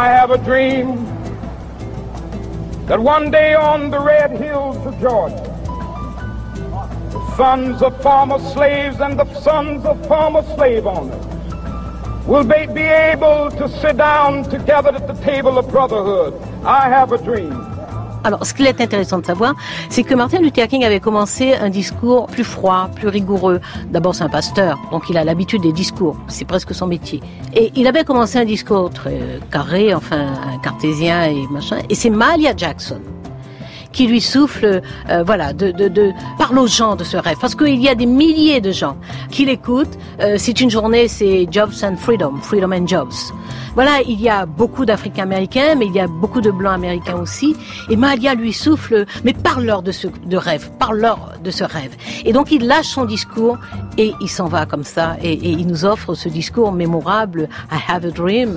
I have a dream that one day on the red hills of Georgia, the sons of former slaves and the sons of former slave owners will be able to sit down together at the table of brotherhood. I have a dream. Alors, ce qu'il est intéressant de savoir, c'est que Martin Luther King avait commencé un discours plus froid, plus rigoureux. D'abord, c'est un pasteur, donc il a l'habitude des discours. C'est presque son métier. Et il avait commencé un discours très carré, enfin, cartésien et machin. Et c'est Mahalia Jackson qui lui souffle, parle aux gens de ce rêve. Parce qu'il y a des milliers de gens qui l'écoutent. C'est une journée, c'est Jobs and Freedom, Freedom and Jobs. Voilà, il y a beaucoup d'Africains-Américains, mais il y a beaucoup de Blancs américains aussi. Et Mahalia lui souffle, mais parle-leur de ce rêve, parle-leur de ce rêve. Et donc il lâche son discours et il s'en va comme ça. Et il nous offre ce discours mémorable, I have a dream.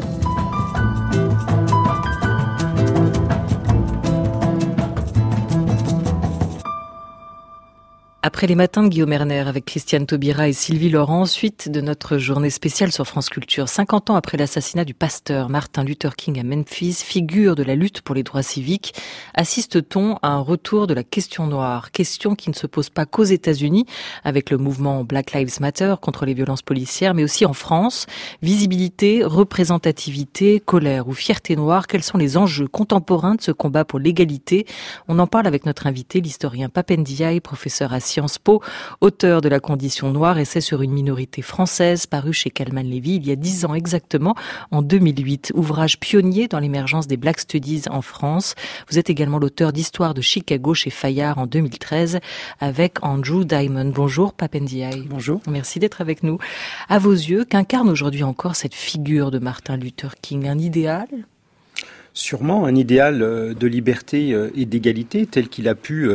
Après les matins de Guillaume Erner avec Christiane Taubira et Sylvie Laurent, suite de notre journée spéciale sur France Culture. 50 ans après l'assassinat du pasteur Martin Luther King à Memphis, figure de la lutte pour les droits civiques, assiste-t-on à un retour de la question noire, question qui ne se pose pas qu'aux États-Unis avec le mouvement Black Lives Matter contre les violences policières, mais aussi en France. Visibilité, représentativité, colère ou fierté noire, quels sont les enjeux contemporains de ce combat pour l'égalité? On en parle avec notre invité, l'historien Pape Ndiaye, professeur à Sciences Po, auteur de La condition noire, essai sur une minorité française, paru chez Calman Levy il y a 10 ans exactement, en 2008. Ouvrage pionnier dans l'émergence des Black Studies en France. Vous êtes également l'auteur d'Histoire de Chicago chez Fayard en 2013 avec Andrew Diamond. Bonjour Pape Ndiaye. Bonjour. Merci d'être avec nous. À vos yeux, qu'incarne aujourd'hui encore cette figure de Martin Luther King? Un idéal ? Sûrement un idéal de liberté et d'égalité tel qu'il a pu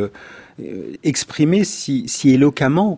exprimer si éloquemment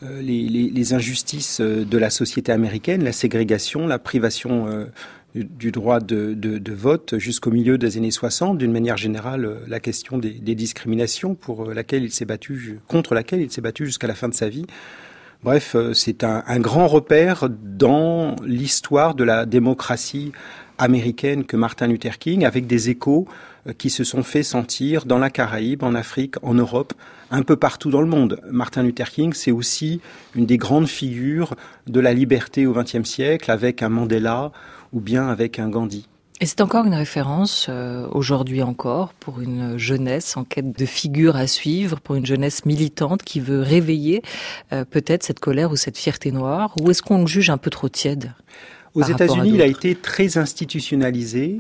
les injustices de la société américaine, la ségrégation, la privation du droit de vote jusqu'au milieu des années 60, d'une manière générale la question des discriminations contre laquelle il s'est battu jusqu'à la fin de sa vie. Bref, c'est un grand repère dans l'histoire de la démocratie américaine que Martin Luther King, avec des échos qui se sont fait sentir dans la Caraïbe, en Afrique, en Europe, un peu partout dans le monde. Martin Luther King, c'est aussi une des grandes figures de la liberté au XXe siècle, avec un Mandela ou bien avec un Gandhi. Et c'est encore une référence, aujourd'hui encore, pour une jeunesse en quête de figures à suivre, pour une jeunesse militante qui veut réveiller peut-être cette colère ou cette fierté noire, ou est-ce qu'on le juge un peu trop tiède? Aux États-Unis, il a été très institutionnalisé.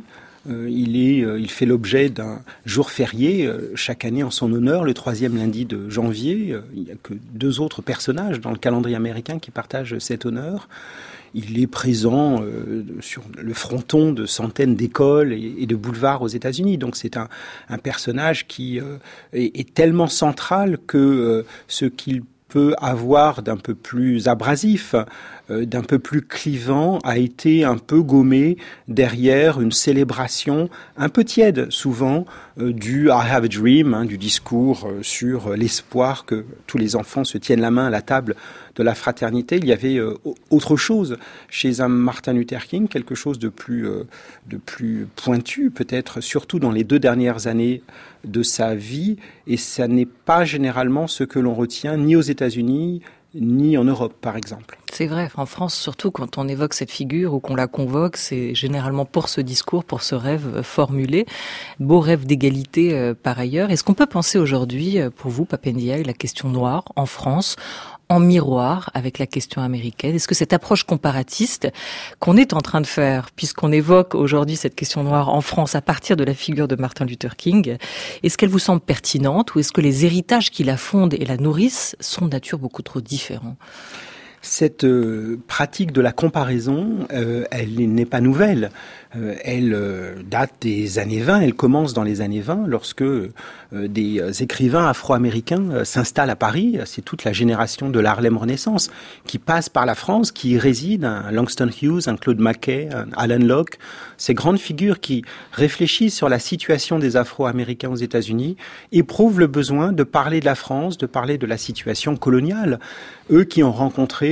Il fait l'objet d'un jour férié chaque année en son honneur, le 3e lundi de janvier. Il n'y a que 2 autres personnages dans le calendrier américain qui partagent cet honneur. Il est présent sur le fronton de centaines d'écoles et de boulevards aux États-Unis. Donc c'est un personnage qui est tellement central que ce qu'il peut avoir d'un peu plus abrasif, d'un peu plus clivant, a été un peu gommé derrière une célébration un peu tiède, souvent, du « I have a dream », du discours sur l'espoir que tous les enfants se tiennent la main à la table de la fraternité. Il y avait autre chose chez un Martin Luther King, quelque chose de plus pointu, peut-être, surtout dans les 2 dernières années de sa vie, et ça n'est pas généralement ce que l'on retient ni aux États-Unis, ni en Europe, par exemple. C'est vrai, en France, surtout quand on évoque cette figure ou qu'on la convoque, c'est généralement pour ce discours, pour ce rêve formulé. Beau rêve d'égalité par ailleurs. Est-ce qu'on peut penser aujourd'hui, pour vous, Pape Ndiaye, la question noire en France, en miroir avec la question américaine? Est-ce que cette approche comparatiste qu'on est en train de faire, puisqu'on évoque aujourd'hui cette question noire en France à partir de la figure de Martin Luther King, est-ce qu'elle vous semble pertinente ou est-ce que les héritages qui la fondent et la nourrissent sont de nature beaucoup trop différents? Cette pratique de la comparaison, elle n'est pas nouvelle. Elle date des années 20, elle commence dans les années 20 lorsque des écrivains afro-américains s'installent à Paris. C'est toute la génération de l'Harlem Renaissance qui passe par la France, qui y réside, un Langston Hughes, un Claude McKay, un Alan Locke, ces grandes figures qui réfléchissent sur la situation des Afro-Américains aux États-Unis, éprouvent le besoin de parler de la France, de parler de la situation coloniale. Eux qui ont rencontré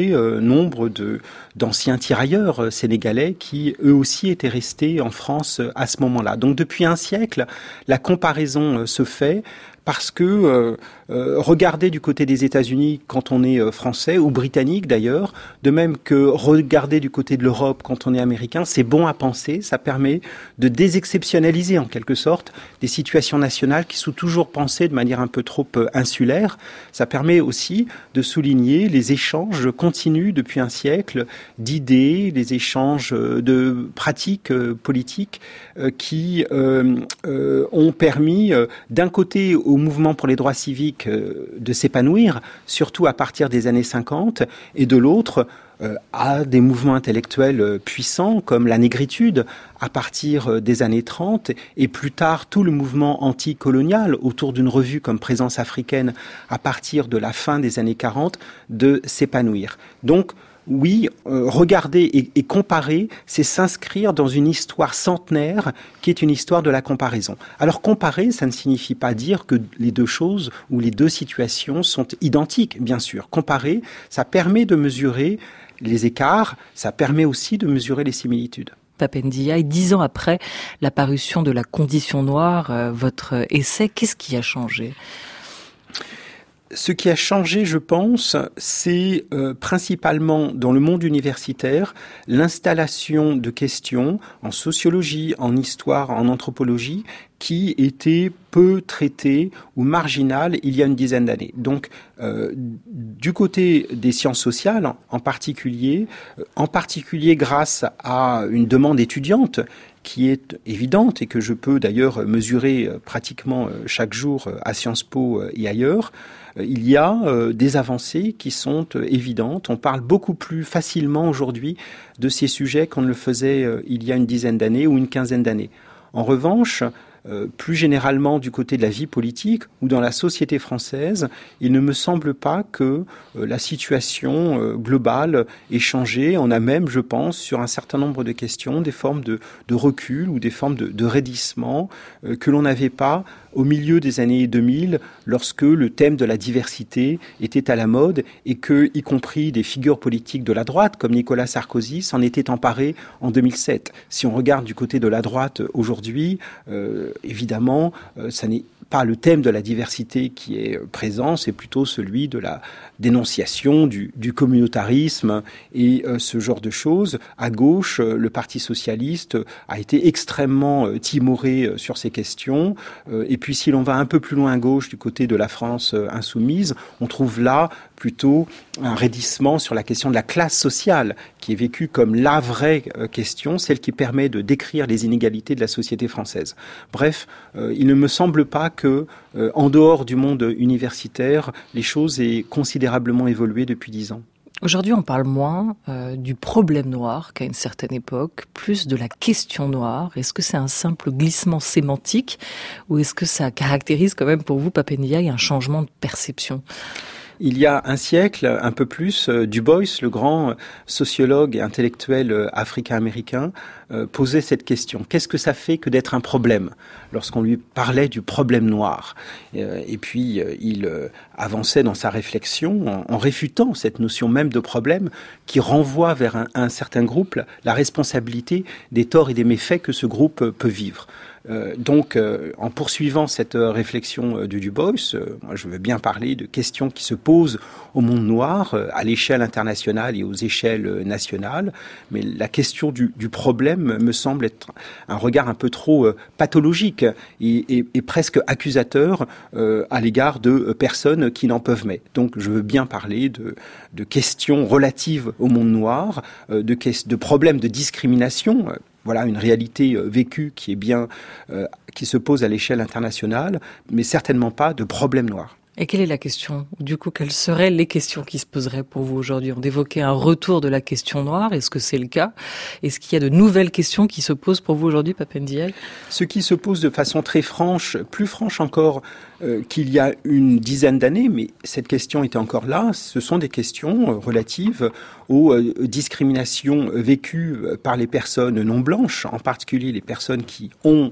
rencontrer nombre d'anciens tirailleurs sénégalais qui, eux aussi, étaient restés en France à ce moment-là. Donc depuis un siècle, la comparaison se fait parce que regarder du côté des États-Unis quand on est français ou britannique d'ailleurs, de même que regarder du côté de l'Europe quand on est américain, c'est bon à penser, ça permet de désexceptionnaliser en quelque sorte des situations nationales qui sont toujours pensées de manière un peu trop insulaire. Ça permet aussi de souligner les échanges continus depuis un siècle d'idées, les échanges de pratiques politiques qui ont permis d'un côté au mouvement pour les droits civiques de s'épanouir, surtout à partir des années 50, et de l'autre à des mouvements intellectuels puissants comme la négritude à partir des années 30 et plus tard tout le mouvement anticolonial autour d'une revue comme Présence africaine à partir de la fin des années 40 de s'épanouir. Donc oui, regarder et comparer, c'est s'inscrire dans une histoire centenaire qui est une histoire de la comparaison. Alors comparer, ça ne signifie pas dire que les deux choses ou les deux situations sont identiques, bien sûr. Comparer, ça permet de mesurer les écarts, ça permet aussi de mesurer les similitudes. Pape Ndiaye, 10 ans après la parution de La Condition noire, votre essai, qu'est-ce qui a changé ? Ce qui a changé, je pense, c'est principalement dans le monde universitaire l'installation de questions en sociologie, en histoire, en anthropologie qui étaient peu traitées ou marginales il y a une dizaine d'années. Donc, du côté des sciences sociales, en particulier grâce à une demande étudiante qui est évidente et que je peux d'ailleurs mesurer pratiquement chaque jour à Sciences Po et ailleurs, il y a des avancées qui sont évidentes. On parle beaucoup plus facilement aujourd'hui de ces sujets qu'on ne le faisait il y a une dizaine d'années ou une quinzaine d'années. En revanche, plus généralement du côté de la vie politique ou dans la société française, il ne me semble pas que la situation globale ait changé. On a même, je pense, sur un certain nombre de questions, des formes de recul ou des formes de raidissement que l'on n'avait pas au milieu des années 2000, lorsque le thème de la diversité était à la mode et que, y compris des figures politiques de la droite, comme Nicolas Sarkozy, s'en étaient emparés en 2007. Si on regarde du côté de la droite aujourd'hui, évidemment, ça n'est pas le thème de la diversité qui est présent, c'est plutôt celui de la dénonciation du communautarisme et ce genre de choses. À gauche, le Parti socialiste a été extrêmement timoré sur ces questions. Et puis si l'on va un peu plus loin à gauche, du côté de la France insoumise, on trouve là plutôt un raidissement sur la question de la classe sociale, qui est vécue comme la vraie question, celle qui permet de décrire les inégalités de la société française. Bref, il ne me semble pas que, en dehors du monde universitaire, les choses aient considérablement évolué depuis 10 ans. Aujourd'hui, on parle moins du problème noir qu'à une certaine époque, plus de la question noire. Est-ce que c'est un simple glissement sémantique ou est-ce que ça caractérise quand même pour vous, Pape Ndiaye, un changement de perception ? Il y a un siècle, un peu plus, Du Bois, le grand sociologue et intellectuel africain-américain, posait cette question. Qu'est-ce que ça fait que d'être un problème lorsqu'on lui parlait du problème noir ? Et puis, il avançait dans sa réflexion en réfutant cette notion même de problème qui renvoie vers un certain groupe la responsabilité des torts et des méfaits que ce groupe peut vivre. Donc, en poursuivant cette réflexion de Du Bois, moi je veux bien parler de questions qui se posent au monde noir, à l'échelle internationale et aux échelles nationales, mais la question du problème me semble être un regard un peu trop pathologique et presque accusateur à l'égard de personnes qui n'en peuvent mais. Donc, je veux bien parler de questions relatives au monde noir, de problèmes de discrimination. Voilà une réalité vécue qui est bien, qui se pose à l'échelle internationale, mais certainement pas de problème noir. Et quelle est la question ? Du coup, quelles seraient les questions qui se poseraient pour vous aujourd'hui ? On évoquait un retour de la question noire. Est-ce que c'est le cas ? Est-ce qu'il y a de nouvelles questions qui se posent pour vous aujourd'hui, Pape Ndiaye ? Ce qui se pose de façon très franche, plus franche encore qu'il y a une dizaine d'années, mais cette question était encore là, ce sont des questions relatives aux discriminations vécues par les personnes non blanches, en particulier les personnes qui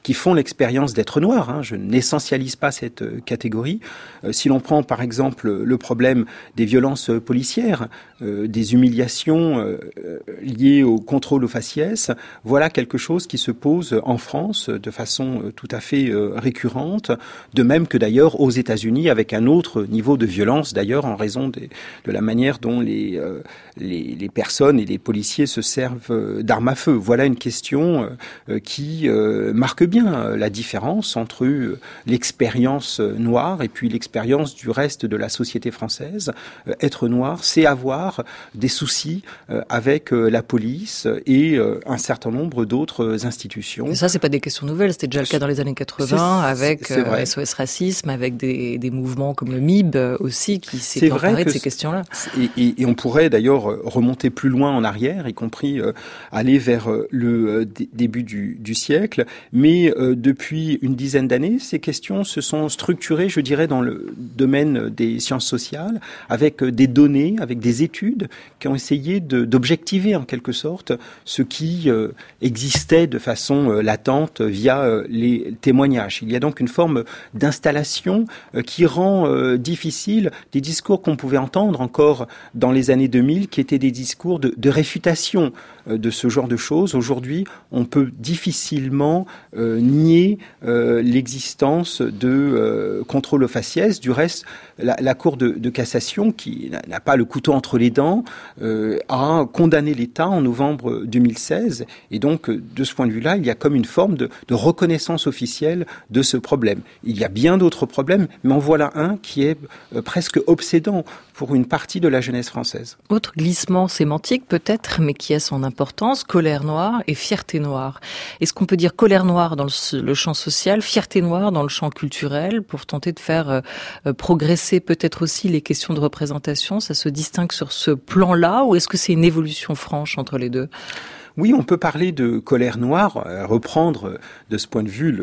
qui font l'expérience d'être noirs, hein. Je n'essentialise pas cette catégorie. Si l'on prend par exemple le problème des violences policières, des humiliations liées au contrôle au faciès, voilà quelque chose qui se pose en France de façon tout à fait récurrente, de même que d'ailleurs aux États-Unis, avec un autre niveau de violence d'ailleurs en raison de la manière dont les personnes et les policiers se servent d'armes à feu. Voilà une question qui marque bien la différence entre l'expérience noire et puis l'expérience du reste de la société française. Être noir, c'est avoir des soucis avec la police et un certain nombre d'autres institutions. Et ça, c'est pas des questions nouvelles, c'était déjà le cas dans les années 80 avec SOS Racisme, avec des mouvements comme le MIB aussi qui s'est emparé de ces questions-là. Et on pourrait d'ailleurs remonter plus loin en arrière, y compris aller vers le début du siècle, mais depuis une dizaine d'années, ces questions se sont structurées, je dirais, dans le domaine des sciences sociales, avec des données, avec des études qui ont essayé d'objectiver en quelque sorte ce qui existait de façon latente via les témoignages. Il y a donc une forme d'installation qui rend difficile des discours qu'on pouvait entendre encore dans les années 2000, qui étaient des discours de réfutation de ce genre de choses. Aujourd'hui, on peut difficilement nier l'existence de contrôle au faciès. Du reste, la Cour de cassation, qui n'a pas le couteau entre les dents, a condamné l'État en novembre 2016. Et donc, de ce point de vue-là, il y a comme une forme de reconnaissance officielle de ce problème. Il y a bien d'autres problèmes, mais en voilà un qui est presque obsédant pour une partie de la jeunesse française. Autre glissement sémantique peut-être, mais qui a son importance, colère noire et fierté noire. Est-ce qu'on peut dire colère noire dans le champ social, fierté noire dans le champ culturel, pour tenter de faire progresser peut-être aussi les questions de représentation? Ça se distingue sur ce plan-là, ou est-ce que c'est une évolution franche entre les deux? Oui, on peut parler de colère noire, reprendre de ce point de vue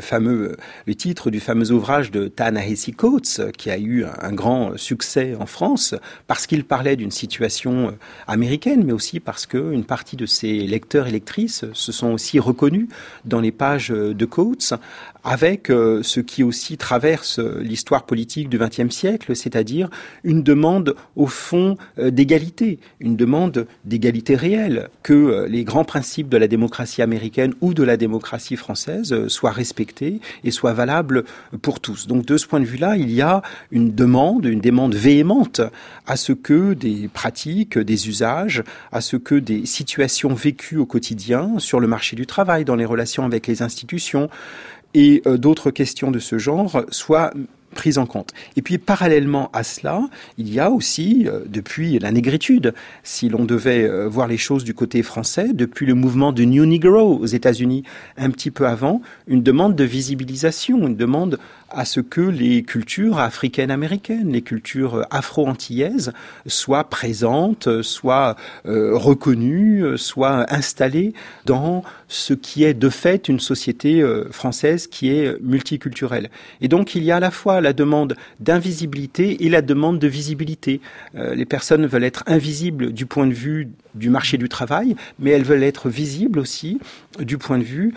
le titre du fameux ouvrage de Ta-Nehisi Coates, qui a eu un grand succès en France, parce qu'il parlait d'une situation américaine, mais aussi parce qu'une partie de ses lecteurs et lectrices se sont aussi reconnus dans les pages de Coates, avec ce qui aussi traverse l'histoire politique du XXe siècle, c'est-à-dire une demande au fond d'égalité, une demande d'égalité réelle, que les grands principes de la démocratie américaine ou de la démocratie française soient respectés et soient valables pour tous. Donc de ce point de vue-là, il y a une demande véhémente à ce que des pratiques, des usages, à ce que des situations vécues au quotidien sur le marché du travail, dans les relations avec les institutions, et d'autres questions de ce genre soient prises en compte. Et puis, parallèlement à cela, il y a aussi, depuis la négritude, si l'on devait voir les choses du côté français, depuis le mouvement de New Negro aux États-Unis, un petit peu avant, une demande de visibilisation, une demande à ce que les cultures africaines-américaines, les cultures afro-antillaises soient présentes, soient reconnues, soient installées dans ce qui est de fait une société française qui est multiculturelle. Et donc il y a à la fois la demande d'invisibilité et la demande de visibilité. Les personnes veulent être invisibles du point de vue du marché du travail, mais elles veulent être visibles aussi du point de vue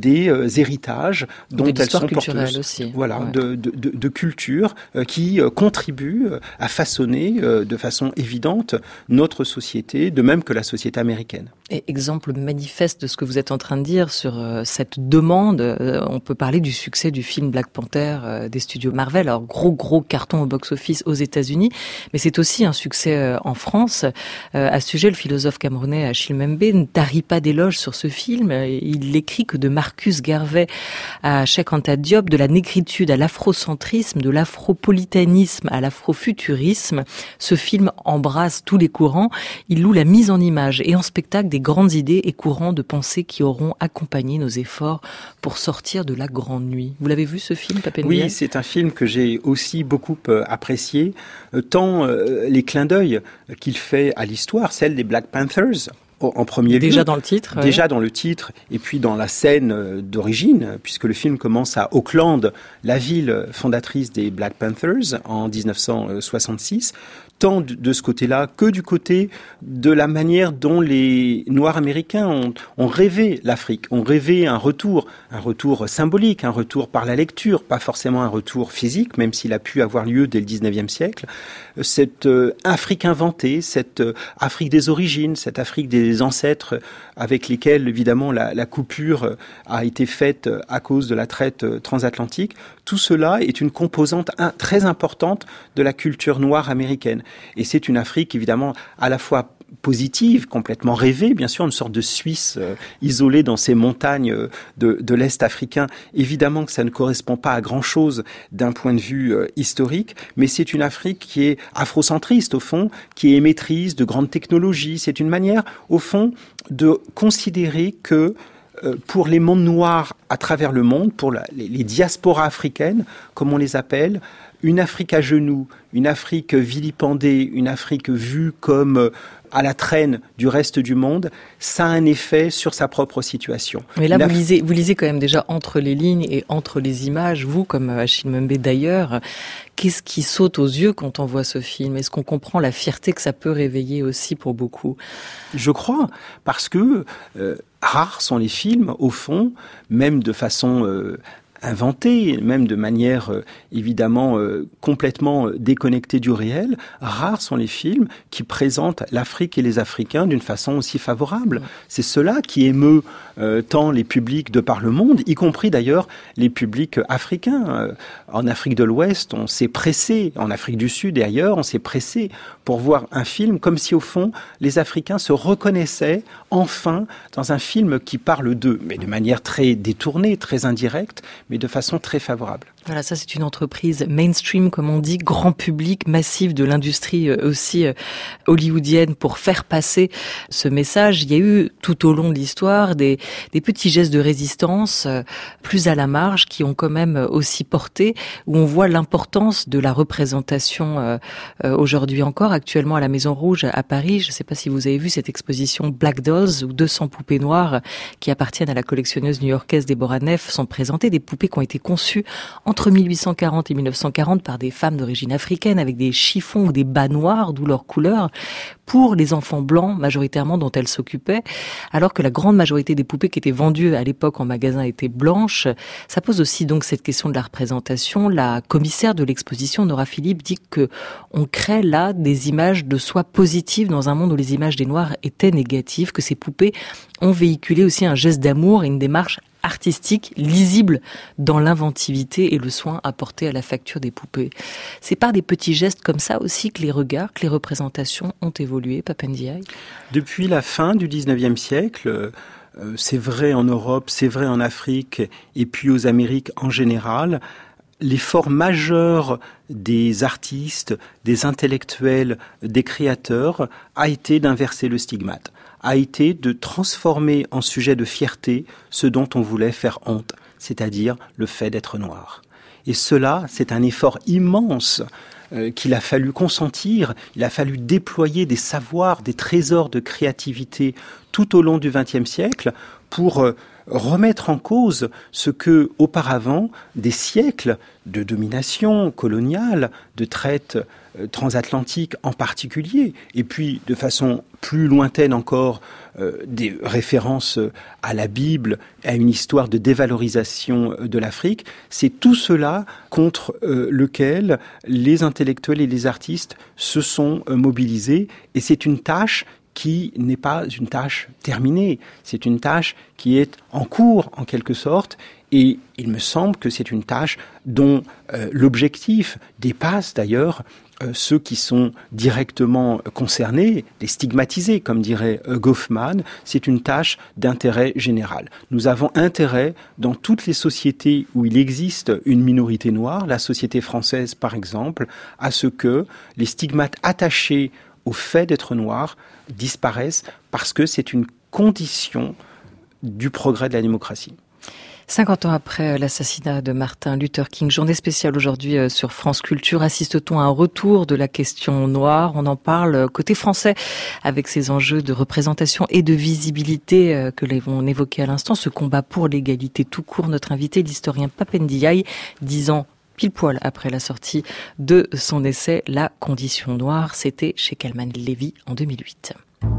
des héritages dont elles sont porteuses. Aussi. Voilà, ouais. de culture qui contribuent à façonner de façon évidente notre société, de même que la société américaine. Et exemple manifeste de ce que vous êtes en train de dire sur cette demande, on peut parler du succès du film Black Panther des studios Marvel. Alors gros carton au box-office aux États-Unis, mais c'est aussi un succès en France. À ce sujet, le philosophe camerounais Achille Mbembe ne tarit pas d'éloges sur ce film. Il écrit que de Marcus Garvey à Cheikh Anta Diop, de la négritude à l'afrocentrisme, de l'afropolitanisme à l'afrofuturisme, ce film embrasse tous les courants. Il loue la mise en image et en spectacle des grandes idées et courants de pensée qui auront accompagné nos efforts pour sortir de la grande nuit. Vous l'avez vu ce film, Pape Ndiaye ? Oui, c'est un film que j'ai aussi beaucoup apprécié, tant les clins d'œil qu'il fait à l'histoire, celle des Black Panthers, en premier lieu. Déjà dans le titre. Déjà dans le titre, et puis dans la scène d'origine, puisque le film commence à Auckland, la ville fondatrice des Black Panthers, en 1966. Tant de ce côté-là que du côté de la manière dont les Noirs américains ont rêvé l'Afrique, ont rêvé un retour symbolique, un retour par la lecture, pas forcément un retour physique, même s'il a pu avoir lieu dès le 19e siècle. Cette Afrique inventée, cette Afrique des origines, cette Afrique des ancêtres avec lesquels, évidemment, la coupure a été faite à cause de la traite transatlantique, tout cela est une composante très importante de la culture noire américaine. Et c'est une Afrique, évidemment, à la fois positive, complètement rêvée, bien sûr, une sorte de Suisse isolée dans ces montagnes de l'Est africain. Évidemment que ça ne correspond pas à grand-chose d'un point de vue historique, mais c'est une Afrique qui est afrocentriste, au fond, qui est émettrice de grandes technologies. C'est une manière, au fond, de considérer que pour les mondes noirs à travers le monde, pour les diasporas africaines, comme on les appelle, une Afrique à genoux, une Afrique vilipendée, une Afrique vue comme à la traîne du reste du monde, ça a un effet sur sa propre situation. Mais là, vous lisez quand même déjà entre les lignes et entre les images, vous, comme Achille Mbembe d'ailleurs. Qu'est-ce qui saute aux yeux quand on voit ce film? Est-ce qu'on comprend la fierté que ça peut réveiller aussi pour beaucoup? Je crois, parce que rares sont les films, au fond, même de façon inventé, même de manière évidemment complètement déconnectée du réel. Rares sont les films qui présentent l'Afrique et les Africains d'une façon aussi favorable. C'est cela qui émeut tant les publics de par le monde, y compris d'ailleurs les publics africains. En Afrique de l'Ouest, on s'est pressé, en Afrique du Sud et ailleurs, on s'est pressé pour voir un film comme si au fond les Africains se reconnaissaient enfin dans un film qui parle d'eux, mais de manière très détournée, très indirecte, mais de façon très favorable. Voilà, ça c'est une entreprise mainstream, comme on dit, grand public, massif de l'industrie aussi hollywoodienne pour faire passer ce message. Il y a eu tout au long de l'histoire des petits gestes de résistance plus à la marge qui ont quand même aussi porté, où on voit l'importance de la représentation aujourd'hui encore, actuellement à la Maison Rouge à Paris. Je ne sais pas si vous avez vu cette exposition Black Dolls où 200 poupées noires qui appartiennent à la collectionneuse new-yorkaise Deborah Neff sont présentées, des poupées qui ont été conçues entre 1840 et 1940 par des femmes d'origine africaine avec des chiffons ou des bas noirs, d'où leur couleur, pour les enfants blancs majoritairement dont elles s'occupaient, alors que la grande majorité des poupées qui étaient vendues à l'époque en magasin étaient blanches. Ça pose aussi donc cette question de la représentation. La commissaire de l'exposition, Nora Philippe, dit que on crée là des images de soi positives dans un monde où les images des Noirs étaient négatives, que ces poupées ont véhiculé aussi un geste d'amour et une démarche artistique, lisible dans l'inventivité et le soin apporté à la facture des poupées. C'est par des petits gestes comme ça aussi que les regards, que les représentations ont évolué, Pape Ndiaye. Depuis la fin du 19e siècle, c'est vrai en Europe, c'est vrai en Afrique et puis aux Amériques en général, l'effort majeur des artistes, des intellectuels, des créateurs a été d'inverser le stigmate, a été de transformer en sujet de fierté ce dont on voulait faire honte, c'est-à-dire le fait d'être noir. Et cela, c'est un effort immense qu'il a fallu consentir, il a fallu déployer des savoirs, des trésors de créativité tout au long du XXe siècle pour remettre en cause ce que, auparavant, des siècles de domination coloniale, de traite transatlantique en particulier, et puis de façon plus lointaine encore, des références à la Bible, à une histoire de dévalorisation de l'Afrique, c'est tout cela contre lequel les intellectuels et les artistes se sont mobilisés, et c'est une tâche qui n'est pas une tâche terminée, c'est une tâche qui est en cours en quelque sorte, et il me semble que c'est une tâche dont l'objectif dépasse d'ailleurs ceux qui sont directement concernés, les stigmatisés, comme dirait Goffman. C'est une tâche d'intérêt général. Nous avons intérêt, dans toutes les sociétés où il existe une minorité noire, la société française par exemple, à ce que les stigmates attachés au fait d'être noir disparaissent, parce que c'est une condition du progrès de la démocratie. 50 ans après l'assassinat de Martin Luther King, journée spéciale aujourd'hui sur France Culture, assiste-t-on à un retour de la question noire? On en parle côté français avec ces enjeux de représentation et de visibilité que l'on évoquait à l'instant, ce combat pour l'égalité tout court. Notre invité, l'historien Pape Ndiaye, 10 ans pile poil après la sortie de son essai La condition noire, c'était chez Calman Levy en 2008.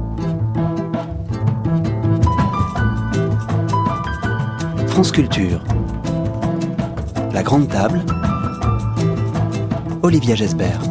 France Culture. La grande table. Olivia Gesbert.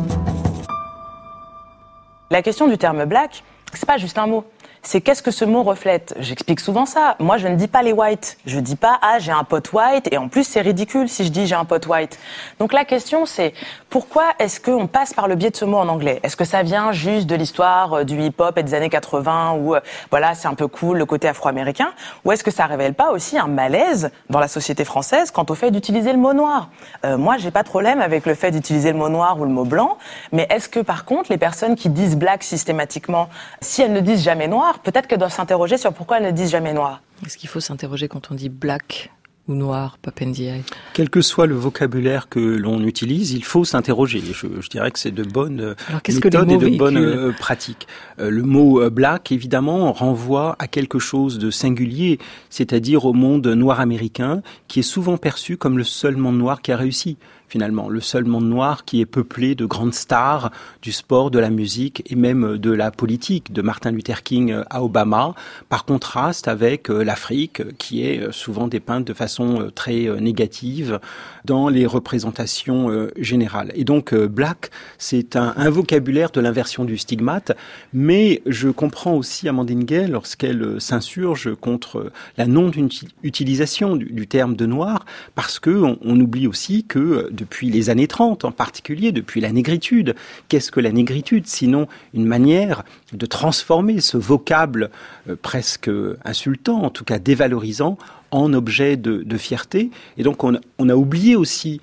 La question du terme black, c'est pas juste un mot. C'est qu'est-ce que ce mot reflète? J'explique souvent ça. Moi, je ne dis pas les whites. Je dis pas, j'ai un pote white, et en plus, c'est ridicule si je dis j'ai un pote white. Donc la question, c'est pourquoi est-ce qu'on passe par le biais de ce mot en anglais? Est-ce que ça vient juste de l'histoire du hip-hop et des années 80 où, voilà, c'est un peu cool le côté afro-américain? Ou est-ce que ça révèle pas aussi un malaise dans la société française quant au fait d'utiliser le mot noir? Moi, j'ai pas de problème avec le fait d'utiliser le mot noir ou le mot blanc, mais est-ce que par contre, les personnes qui disent black systématiquement, si elles ne disent jamais noir, peut-être qu'elles doivent s'interroger sur pourquoi elles ne disent jamais noir. Est-ce qu'il faut s'interroger quand on dit black ou noir, Pape Ndiaye? Quel que soit le vocabulaire que l'on utilise, il faut s'interroger. Je dirais que c'est de bonnes méthodes et de bonnes pratiques. Le mot black, évidemment, renvoie à quelque chose de singulier, c'est-à-dire au monde noir américain, qui est souvent perçu comme le seul monde noir qui a réussi. Finalement, le seul monde noir qui est peuplé de grandes stars du sport, de la musique et même de la politique, de Martin Luther King à Obama, par contraste avec l'Afrique qui est souvent dépeinte de façon très négative dans les représentations générales. Et donc, black, c'est un vocabulaire de l'inversion du stigmate, mais je comprends aussi Amandine Gay lorsqu'elle s'insurge contre la non-utilisation du terme de noir, parce que on oublie aussi que depuis les années 30 en particulier, depuis la négritude. Qu'est-ce que la négritude sinon une manière de transformer ce vocable presque insultant, en tout cas dévalorisant, en objet de fierté. Et donc on a oublié aussi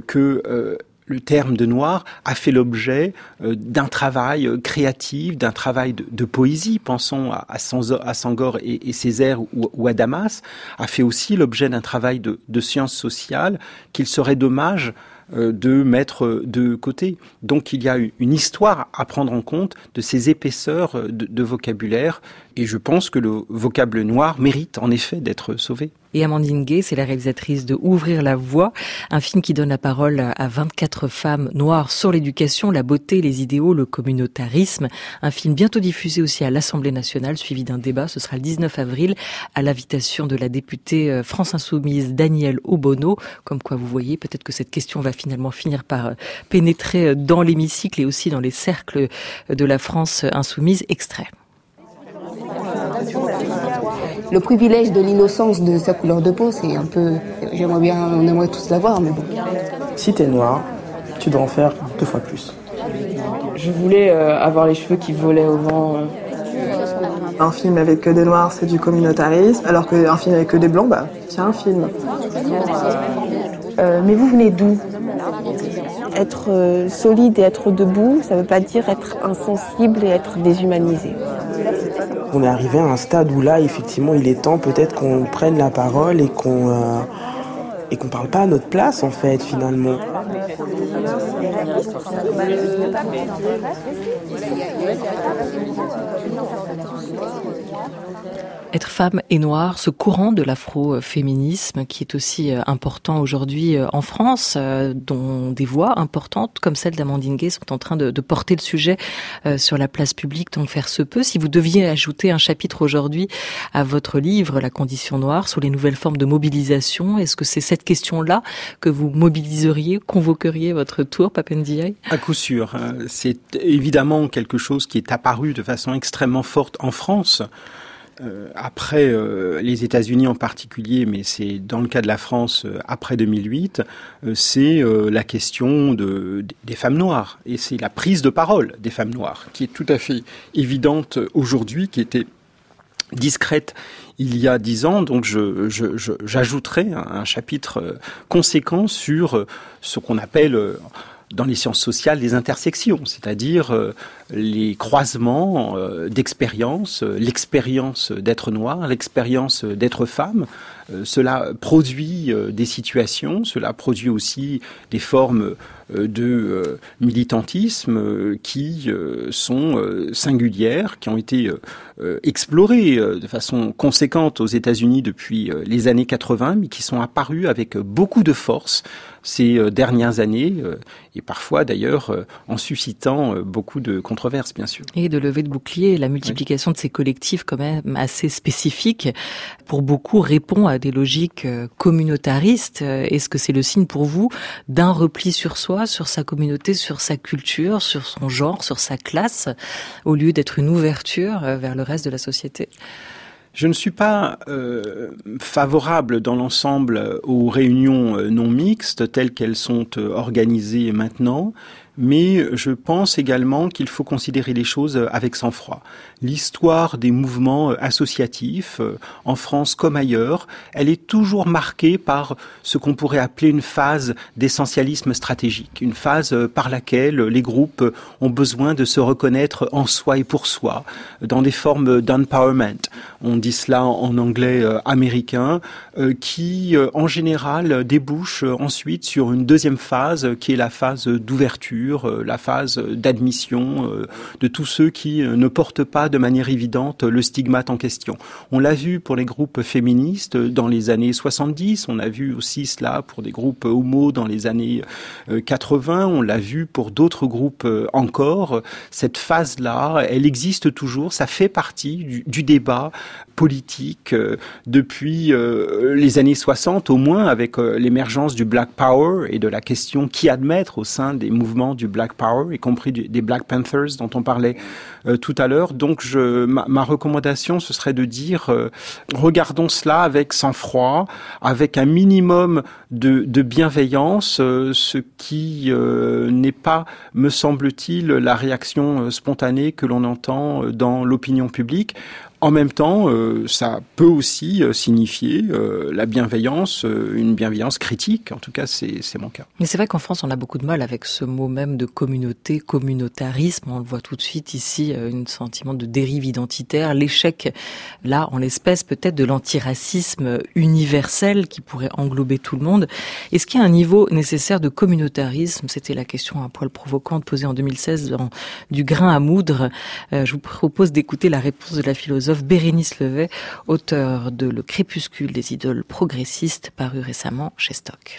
que le terme de noir a fait l'objet d'un travail créatif, d'un travail de poésie. Pensons à Senghor et Césaire ou à Damas, a fait aussi l'objet d'un travail de sciences sociales qu'il serait dommage de mettre de côté. Donc il y a une histoire à prendre en compte de ces épaisseurs de vocabulaire, et je pense que le vocable noir mérite en effet d'être sauvé. Et Amandine Gay, c'est la réalisatrice de Ouvrir la voie, un film qui donne la parole à 24 femmes noires sur l'éducation, la beauté, les idéaux, le communautarisme. Un film bientôt diffusé aussi à l'Assemblée nationale, suivi d'un débat. Ce sera le 19 avril, à l'invitation de la députée France Insoumise Danielle Obono. Comme quoi, vous voyez, peut-être que cette question va finalement finir par pénétrer dans l'hémicycle et aussi dans les cercles de la France Insoumise. Extrait. Le privilège de l'innocence de sa couleur de peau, c'est un peu... on aimerait tous l'avoir, mais bon. Si t'es noir, tu dois en faire 2 fois plus. Je voulais avoir les cheveux qui volaient au vent. Un film avec que des noirs, c'est du communautarisme, alors qu'un film avec que des blancs, c'est un film. Mais vous venez d'où? Être solide et être debout, ça ne veut pas dire être insensible et être déshumanisé. On est arrivé à un stade où là, effectivement, il est temps peut-être qu'on prenne la parole et qu'on parle pas à notre place, en fait, finalement. Être femme et noire, ce courant de l'afroféminisme qui est aussi important aujourd'hui en France, dont des voix importantes comme celle d'Amandine Gay sont en train de porter le sujet sur la place publique tant que faire se peut. Si vous deviez ajouter un chapitre aujourd'hui à votre livre, La condition noire, sur les nouvelles formes de mobilisation, est-ce que c'est cette question-là que vous mobiliseriez, convoqueriez votre tour, Pape Ndiaye? À coup sûr. C'est évidemment quelque chose qui est apparu de façon extrêmement forte en France. Après les États-Unis en particulier, mais c'est dans le cas de la France après 2008, c'est la question des femmes noires, et c'est la prise de parole des femmes noires qui est tout à fait évidente aujourd'hui, qui était discrète il y a 10 ans. Donc j'ajouterai un chapitre conséquent sur ce qu'on appelle dans les sciences sociales les intersections, c'est-à-dire les croisements d'expériences, l'expérience d'être noir, l'expérience d'être femme, cela produit des situations, cela produit aussi des formes de militantisme qui sont singulières, qui ont été explorées de façon conséquente aux États-Unis depuis les années 80, mais qui sont apparues avec beaucoup de force ces dernières années, et parfois d'ailleurs en suscitant beaucoup de controverses, bien sûr. Et de levée de boucliers, la multiplication de ces collectifs quand même assez spécifiques, pour beaucoup répond à des logiques communautaristes. Est-ce que c'est le signe pour vous d'un repli sur soi, sur sa communauté, sur sa culture, sur son genre, sur sa classe, au lieu d'être une ouverture vers le reste de la société ? Je ne suis pas favorable dans l'ensemble aux réunions non mixtes telles qu'elles sont organisées maintenant, mais je pense également qu'il faut considérer les choses avec sang-froid. L'histoire des mouvements associatifs, en France comme ailleurs, elle est toujours marquée par ce qu'on pourrait appeler une phase d'essentialisme stratégique, une phase par laquelle les groupes ont besoin de se reconnaître en soi et pour soi, dans des formes d'empowerment. On dit cela en anglais américain, qui en général débouche ensuite sur une deuxième phase qui est la phase d'ouverture, la phase d'admission de tous ceux qui ne portent pas de manière évidente le stigmate en question. On l'a vu pour les groupes féministes dans les années 70, on a vu aussi cela pour des groupes homo dans les années 80, on l'a vu pour d'autres groupes encore. Cette phase-là, elle existe toujours, ça fait partie du débat politique depuis les années 60 au moins, avec l'émergence du Black Power et de la question qui admettre au sein des mouvements du Black Power, y compris des Black Panthers dont on parlait tout à l'heure. Donc ma recommandation, ce serait de dire regardons cela avec sang-froid, avec un minimum de bienveillance, ce qui n'est pas, me semble-t-il, la réaction spontanée que l'on entend dans l'opinion publique. En même temps, ça peut aussi signifier la bienveillance, une bienveillance critique. En tout cas, c'est mon cas. Mais c'est vrai qu'en France, on a beaucoup de mal avec ce mot même de communauté, communautarisme. On le voit tout de suite ici, un sentiment de dérive identitaire, l'échec, là, en l'espèce, peut-être de l'antiracisme universel qui pourrait englober tout le monde. Est-ce qu'il y a un niveau nécessaire de communautarisme ? C'était la question un poil provocante posée en 2016 dans Du grain à moudre. Je vous propose d'écouter la réponse de la philosophe Bérénice Levet, auteure de Le crépuscule des idoles progressistes, paru récemment chez Stock.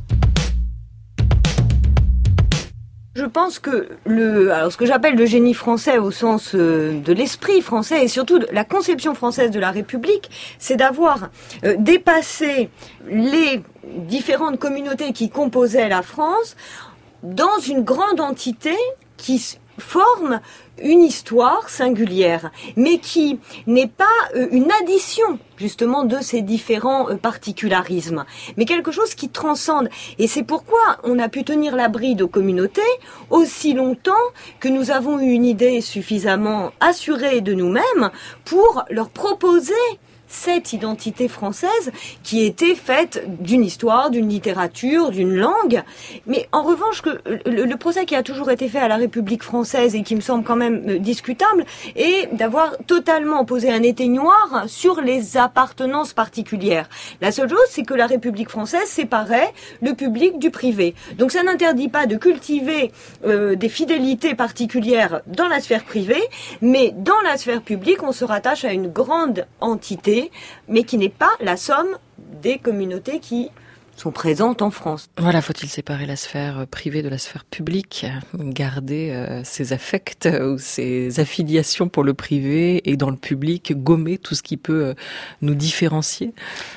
Je pense que ce que j'appelle le génie français au sens de l'esprit français et surtout de la conception française de la République, c'est d'avoir dépassé les différentes communautés qui composaient la France dans une grande entité qui forme une histoire singulière, mais qui n'est pas une addition justement de ces différents particularismes, mais quelque chose qui transcende. Et c'est pourquoi on a pu tenir la bride aux communautés aussi longtemps que nous avons eu une idée suffisamment assurée de nous-mêmes pour leur proposer cette identité française qui était faite d'une histoire, d'une littérature, d'une langue. Mais en revanche, le procès qui a toujours été fait à la République française et qui me semble quand même discutable est d'avoir totalement posé un éteignoir sur les appartenances particulières. La seule chose, c'est que la République française séparait le public du privé. Donc ça n'interdit pas de cultiver des fidélités particulières dans la sphère privée, mais dans la sphère publique, on se rattache à une grande entité, mais qui n'est pas la somme des communautés qui sont présentes en France. Voilà, faut-il séparer la sphère privée de la sphère publique, garder ses affects ou ses affiliations pour le privé et dans le public, gommer tout ce qui peut nous différencier ?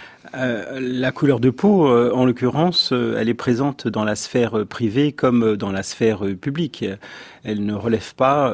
La couleur de peau, en l'occurrence, elle est présente dans la sphère privée comme dans la sphère publique. Elle ne relève pas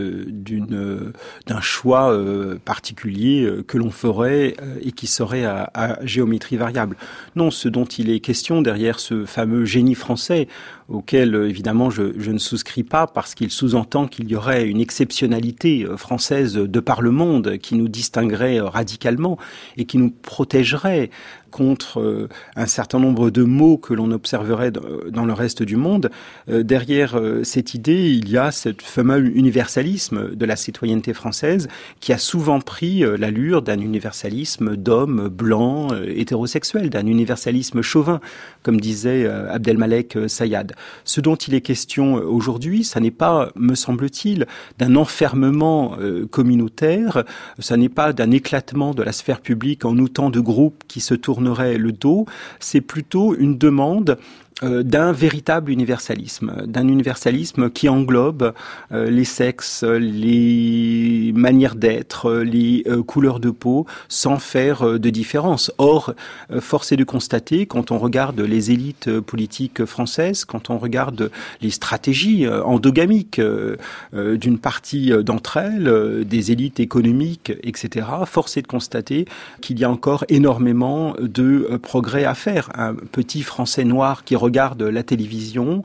d'un choix particulier que l'on ferait et qui serait à géométrie variable. Non, ce dont il est question derrière ce fameux génie français, auquel évidemment je ne souscris pas parce qu'il sous-entend qu'il y aurait une exceptionnalité française de par le monde qui nous distinguerait radicalement et qui nous protégerait contre un certain nombre de maux que l'on observerait dans le reste du monde. Derrière cette idée, il y a a ce fameux universalisme de la citoyenneté française qui a souvent pris l'allure d'un universalisme d'hommes blancs, hétérosexuels, d'un universalisme chauvin, comme disait Abdelmalek Sayad. Ce dont il est question aujourd'hui, ça n'est pas, me semble-t-il, d'un enfermement communautaire, ça n'est pas d'un éclatement de la sphère publique en autant de groupes qui se tourneraient le dos, c'est plutôt une demande d'un véritable universalisme qui englobe les sexes, les manières d'être, les couleurs de peau, sans faire de différence. Or, force est de constater, quand on regarde les élites politiques françaises, quand on regarde les stratégies endogamiques d'une partie d'entre elles, des élites économiques, etc., force est de constater qu'il y a encore énormément de progrès à faire. Un petit Français noir qui regarde la télévision,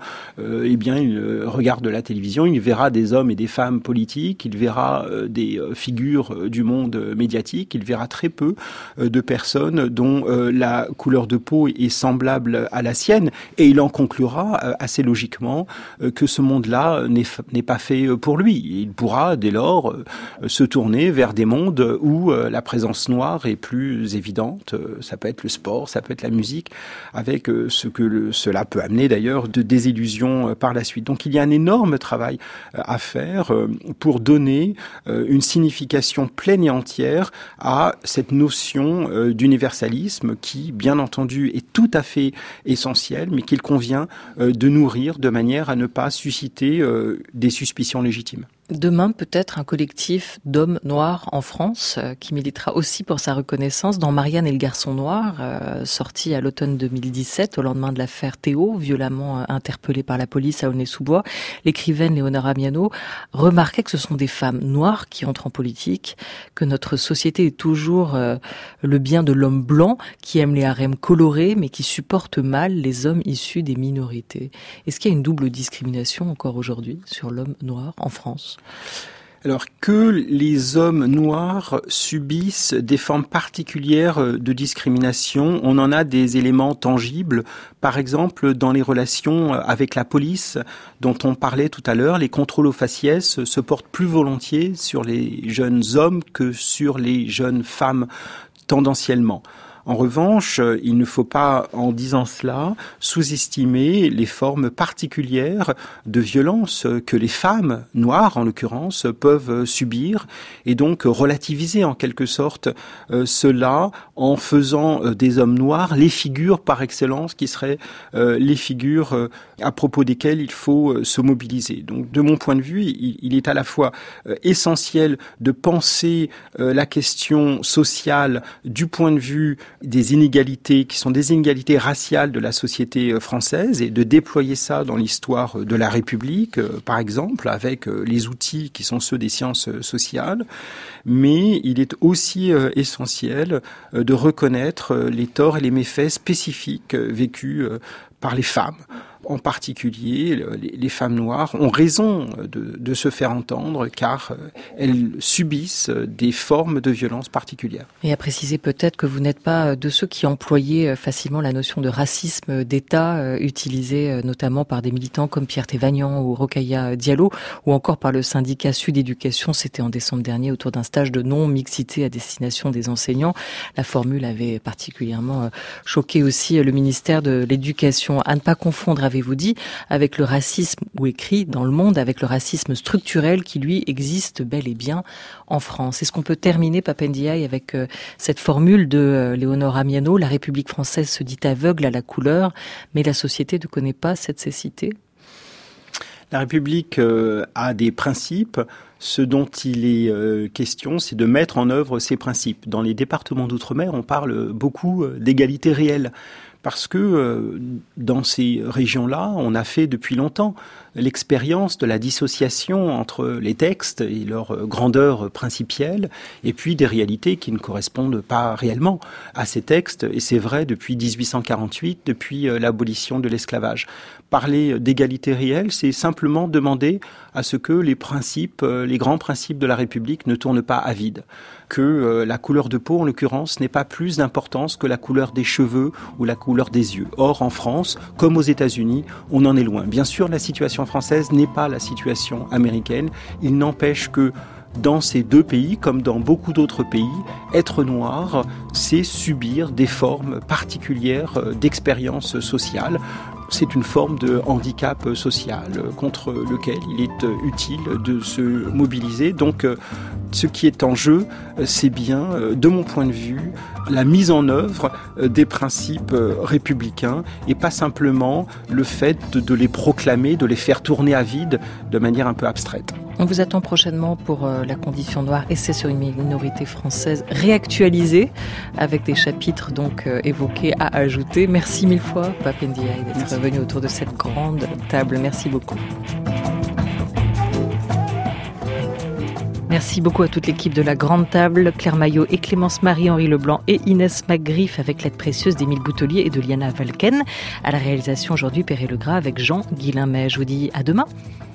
il regarde la télévision, il verra des hommes et des femmes politiques, il verra des figures du monde médiatique, il verra très peu de personnes dont la couleur de peau est semblable à la sienne, et il en conclura assez logiquement que ce monde-là n'est pas fait pour lui. Il pourra dès lors se tourner vers des mondes où la présence noire est plus évidente. Ça peut être le sport, ça peut être la musique, avec ce que cela peut amener d'ailleurs de désillusions par la suite. Donc il y a un énorme travail à faire pour donner une signification pleine et entière à cette notion d'universalisme qui, bien entendu, est tout à fait essentielle, mais qu'il convient de nourrir de manière à ne pas susciter des suspicions légitimes. Demain, peut-être un collectif d'hommes noirs en France qui militera aussi pour sa reconnaissance dans Marianne et le garçon noir, sorti à l'automne 2017, au lendemain de l'affaire Théo, violemment interpellé par la police à Aulnay-sous-Bois. L'écrivaine Léonora Miano remarquait que ce sont des femmes noires qui entrent en politique, que notre société est toujours le bien de l'homme blanc qui aime les harems colorés mais qui supporte mal les hommes issus des minorités. Est-ce qu'il y a une double discrimination encore aujourd'hui sur l'homme noir en France ? Alors que les hommes noirs subissent des formes particulières de discrimination, on en a des éléments tangibles. Par exemple, dans les relations avec la police dont on parlait tout à l'heure, les contrôles aux faciès se portent plus volontiers sur les jeunes hommes que sur les jeunes femmes tendanciellement. En revanche, il ne faut pas, en disant cela, sous-estimer les formes particulières de violence que les femmes noires, en l'occurrence, peuvent subir, et donc relativiser en quelque sorte cela en faisant des hommes noirs les figures par excellence qui seraient les figures à propos desquelles il faut se mobiliser. Donc, de mon point de vue, il est à la fois essentiel de penser la question sociale du point de vue des inégalités qui sont des inégalités raciales de la société française et de déployer ça dans l'histoire de la République, par exemple, avec les outils qui sont ceux des sciences sociales. Mais il est aussi essentiel de reconnaître les torts et les méfaits spécifiques vécus par les femmes. En particulier, les femmes noires ont raison de se faire entendre car elles subissent des formes de violence particulières. Et à préciser peut-être que vous n'êtes pas de ceux qui employaient facilement la notion de racisme d'État, utilisée notamment par des militants comme Pierre Thévagnan ou Rokhaya Diallo, ou encore par le syndicat Sud Éducation. C'était en décembre dernier autour d'un stage de non-mixité à destination des enseignants. La formule avait particulièrement choqué aussi le ministère de l'Éducation. À ne pas confondre, avez-vous dit, avec le racisme, ou écrit dans Le Monde, avec le racisme structurel qui, lui, existe bel et bien en France. Est-ce qu'on peut terminer, Pape Ndiaye, avec cette formule de Léonora Miano, la République française se dit aveugle à la couleur, mais la société ne connaît pas cette cécité ? La République a des principes. Ce dont il est question, c'est de mettre en œuvre ces principes. Dans les départements d'outre-mer, on parle beaucoup d'égalité réelle. Parce que dans ces régions-là, on a fait depuis longtemps l'expérience de la dissociation entre les textes et leur grandeur principielle et puis des réalités qui ne correspondent pas réellement à ces textes. Et c'est vrai depuis 1848, depuis l'abolition de l'esclavage. Parler d'égalité réelle, c'est simplement demander à ce que les principes, les grands principes de la République ne tournent pas à vide. Que la couleur de peau, en l'occurrence, n'ait pas plus d'importance que la couleur des cheveux ou la couleur des yeux. Or, en France, comme aux États-Unis, on en est loin. Bien sûr, la situation française n'est pas la situation américaine. Il n'empêche que dans ces deux pays, comme dans beaucoup d'autres pays, être noir, c'est subir des formes particulières d'expérience sociale. C'est une forme de handicap social contre lequel il est utile de se mobiliser. Donc, ce qui est en jeu, c'est bien, de mon point de vue, la mise en œuvre des principes républicains et pas simplement le fait de les proclamer, de les faire tourner à vide de manière un peu abstraite. On vous attend prochainement pour La condition noire, essai sur une minorité française réactualisé avec des chapitres donc évoqués à ajouter. Merci mille fois, Pape Ndiaye, d'être venu autour de cette grande table. Merci beaucoup. Merci beaucoup à toute l'équipe de La Grande Table, Claire Maillot et Clémence Marie-Henri Leblanc et Inès McGriff avec l'aide précieuse d'Émile Boutelier et de Liana Valken. À la réalisation aujourd'hui, Perret Legras avec Jean Guillain-May. Je vous dis à demain.